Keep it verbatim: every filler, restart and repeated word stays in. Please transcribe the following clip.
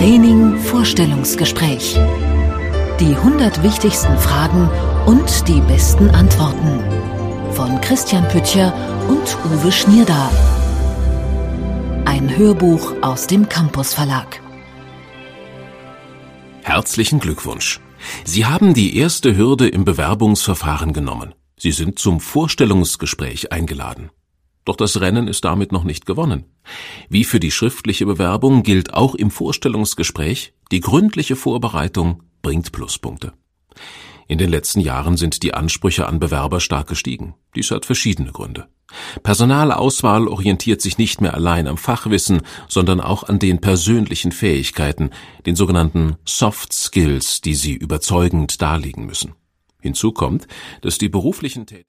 Training Vorstellungsgespräch. Die hundert wichtigsten Fragen und die besten Antworten. Von Christian Pütcher und Uwe Schnierda. Ein Hörbuch aus dem Campus Verlag. Herzlichen Glückwunsch! Sie haben die erste Hürde im Bewerbungsverfahren genommen. Sie sind zum Vorstellungsgespräch eingeladen. Doch das Rennen ist damit noch nicht gewonnen. Wie für die schriftliche Bewerbung gilt auch im Vorstellungsgespräch, die gründliche Vorbereitung bringt Pluspunkte. In den letzten Jahren sind die Ansprüche an Bewerber stark gestiegen. Dies hat verschiedene Gründe. Personalauswahl orientiert sich nicht mehr allein am Fachwissen, sondern auch an den persönlichen Fähigkeiten, den sogenannten Soft Skills, die sie überzeugend darlegen müssen. Hinzu kommt, dass die beruflichen